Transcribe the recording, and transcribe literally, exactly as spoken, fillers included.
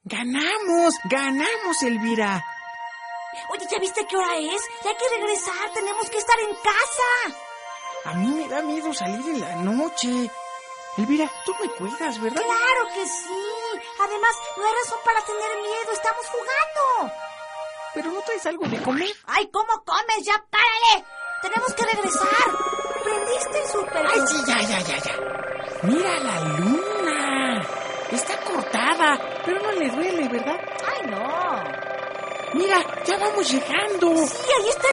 ¡Ganamos! ¡Ganamos, Elvira! Oye, ¿ya viste qué hora es? Ya hay que regresar, tenemos que estar en casa. A mí me da miedo salir en la noche. Elvira, tú me cuidas, ¿verdad? ¡Claro que sí! Además, no hay razón para tener miedo, estamos jugando. ¿Pero no traes algo de comer? ¡Ay, cómo comes! ¡Ya párale! Tenemos que regresar. ¿Prendiste el súper? ¡Ay, sí, ya, ya, ya, ya! ¡Mira la luna! Está cortada, pero no le duele, ¿verdad? ¡Ay, no! ¡Mira, ya vamos llegando! Sí, ahí está